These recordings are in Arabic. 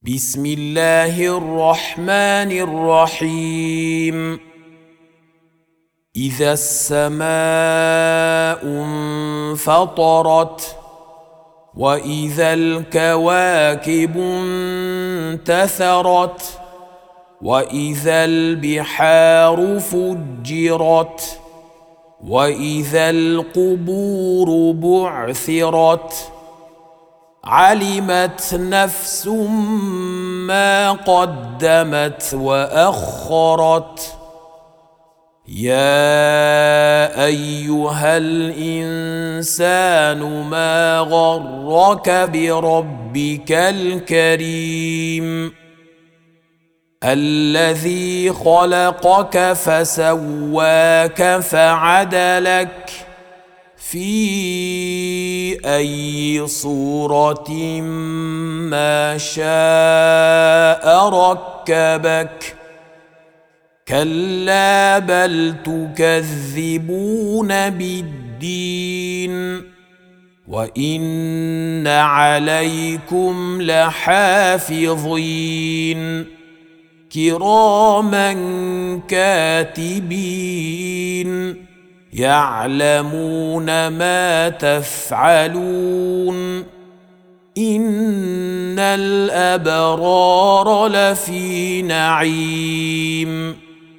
بسم الله الرحمن الرحيم. إذا السماء انفطرت وإذا الكواكب انتثرت وإذا البحار فجرت وإذا القبور بعثرت علمت نفس ما قدمت وأخرت. يا أيها الإنسان ما غرك بربك الكريم الذي خلقك فسواك فعدلك في أي صورة ما شاء ركبك. كلا بل تكذبون بالدين وإن عليكم لحافظين كراما كاتبين يعلمون ما تفعلون. إن الأبرار لفي نعيم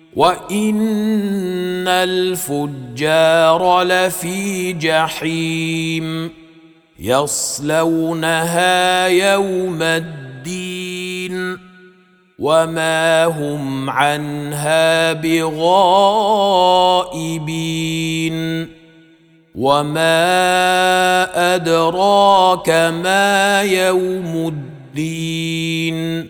وإن الفجار لفي جحيم يصلونها يوم الدين وما هم عنها بغائبين. وما أدراك ما يوم الدين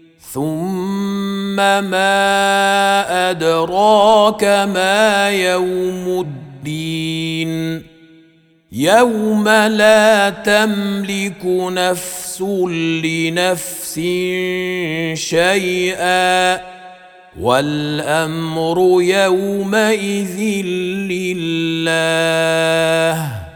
ثم ما أدراك ما يوم الدين يوم لا تملك نفس لنفس شيئا والأمر يومئذ لله.